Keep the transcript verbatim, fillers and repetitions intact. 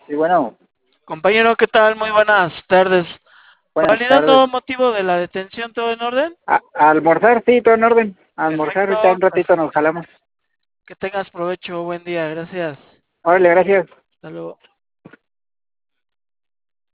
Y bueno, Compañero, ¿qué tal? Muy buenas tardes. buenas tardes. Validando motivo de la detención, ¿todo en orden? A, a almorzar, sí, todo en orden. A almorzar, ahorita Perfecto, un ratito nos perfecto. jalamos. Que tengas provecho, buen día, gracias. Órale, gracias. Hasta luego.